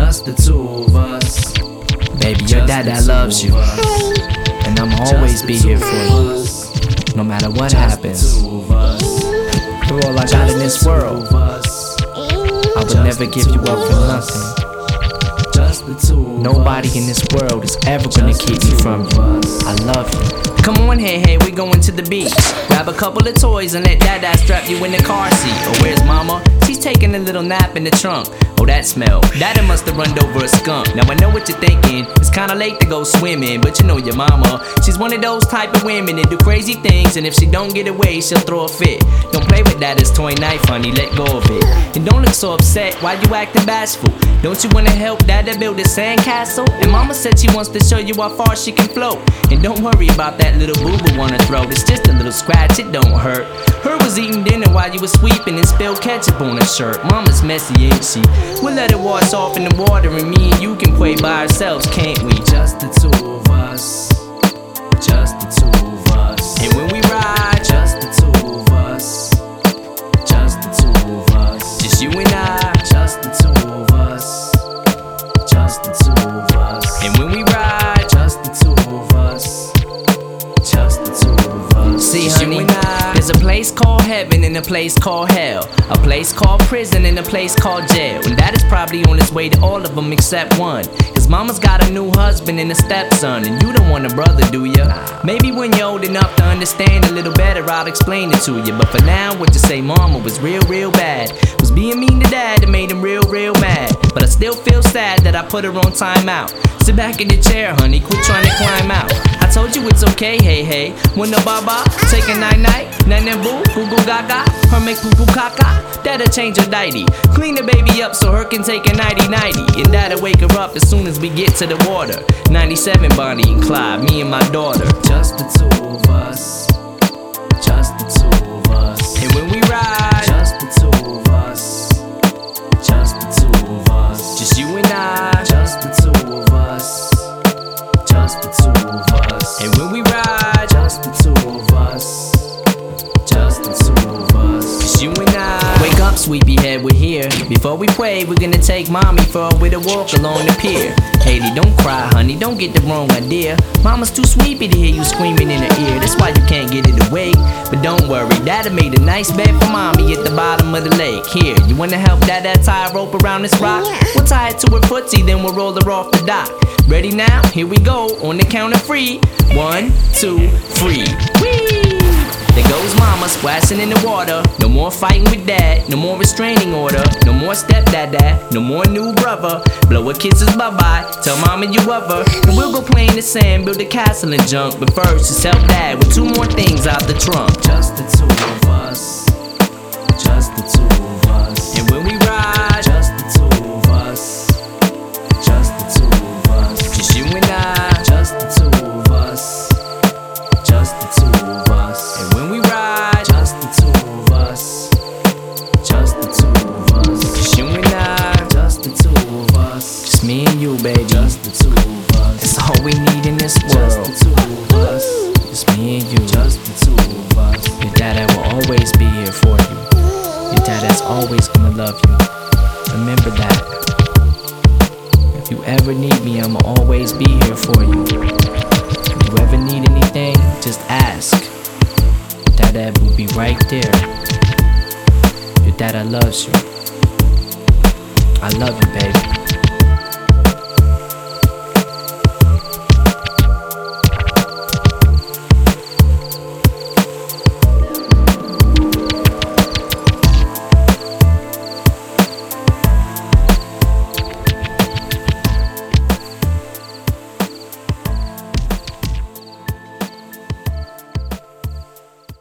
just the two of us. Baby, your dad loves you, and I'ma always be here for you, no matter what happens. You're all I got in this world. I would never give you up for nothing. Nobody in this world is ever gonna keep me from you. I love you. Come on, hey, we going to the beach. Grab a couple of toys and let dad strap you in the car seat. Oh, where's mama? She's taking a little nap in the trunk. Oh, that smell. Dada must have run over a skunk. Now I know what you're thinking. It's kinda late to go swimming, but you know your mama. She's one of those type of women that do crazy things, and if she don't get away, she'll throw a fit. Don't play with Dada's toy knife, honey. Let go of it. And don't look so upset. Why you acting bashful? Don't you wanna help Dada build a sandcastle? And mama said she wants to show you how far she can float. And don't worry about that little boo-boo on her throat. It's just a little scratch, it don't hurt. Her was eating dinner while you was sweeping and spilled ketchup on her shirt. Mama's messy, ain't she? We'll let it wash off in the water, and me and you can play by ourselves, can't we? Just the two of us. Just the two of us. And when we ride, just the two of us. Just the two of us. just you and I. Just the two of us. Just the two of us. And when we ride, just the two of us. Just the two of us. see, honey, there's a place called heaven and a place called hell, a place called prison and a place called jail. And that is probably on its way to all of them except one. Cause mama's got a new husband and a stepson, and you don't want a brother, do ya? Maybe when you're old enough to understand a little better, I'll explain it to you. But for now, what you say mama was real bad. Was being mean to dad that made him real mad. But I still feel sad that I put her on timeout. Sit back in your chair, honey, quit trying to climb out. I told you it's okay, hey. When the baba, take a night, nan boo, goo gaga. Her make poo caca, that'll change her diety. Clean the baby up so her can take a nighty. And that'll wake her up as soon as we get to the water. 97 Bonnie and Clyde, me and my daughter. Just the two of us. Just the two of us. And when we ride, just the two of us. Just the two of us. just you and I. Just the two of us. Just the two of us. And when we ride, just the two of us. Just the two of us. just you and I. Wake up, sleepyhead, we're here. Before we pray, we're gonna take mommy for a little walk along the pier. Haley, don't cry, honey, don't get the wrong idea. Mama's too sleepy to hear you screaming in her ear. That's why you can't get it away. But don't worry, Dada made a nice bed for mommy at the bottom of the lake. Here, you wanna help Dada tie a rope around this rock? We'll tie it to her footsie, then we'll roll her off the dock. Ready now? Here we go, on the count of 3. 1, 2, 3. Whee! There goes mama splashing in the water. No more fighting with dad, no more restraining order. No more stepdad, no more new brother. Blow her kisses bye-bye, tell mama you love her. And we'll go play in the sand, build a castle and junk. But first, just help dad with 2 more things out the trunk. Just the two of us. Just the two of us. And when we ride, just the two of us. Just the two of us. just you and I. Just the two of us. Just the two of us. And when we ride, just the two of us. Just the two of us. just you and I. Just the two of us. Just me and you, baby. Just the two of us. That's all we need in this Just world. the two of us. Just me and you. Just the two of us. Your dada will always be here for you. Your dada's always gonna love you. Remember that. If you ever need me, I'ma always be here for you. If you ever need anything, just ask. Dada will be right there. Your dada loves you. I love you, baby.